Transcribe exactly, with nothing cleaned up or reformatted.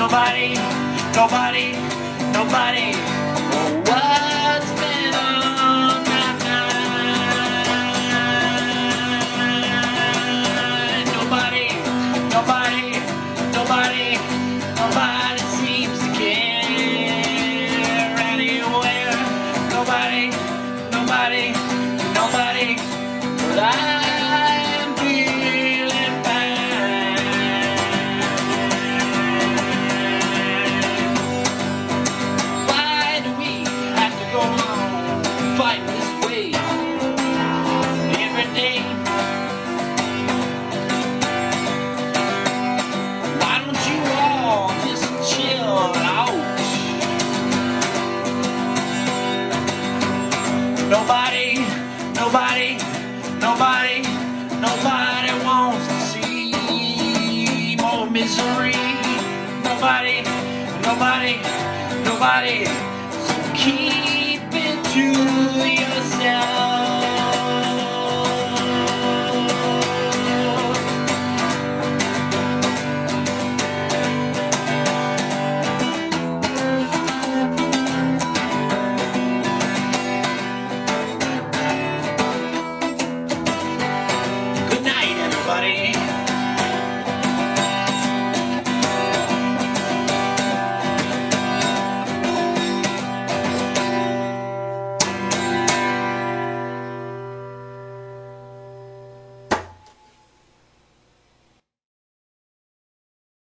nobody, nobody, nobody. Oh, what's been on my mind? Nobody, nobody, nobody, nobody seems to care anywhere. Nobody, nobody, nobody, but I'm feeling fine. Why do we have to go on fighting this way every day? Why don't you all just chill out? Nobody, nobody, nobody, nobody wants to see more misery. Nobody, nobody, nobody. So keep it to yourself.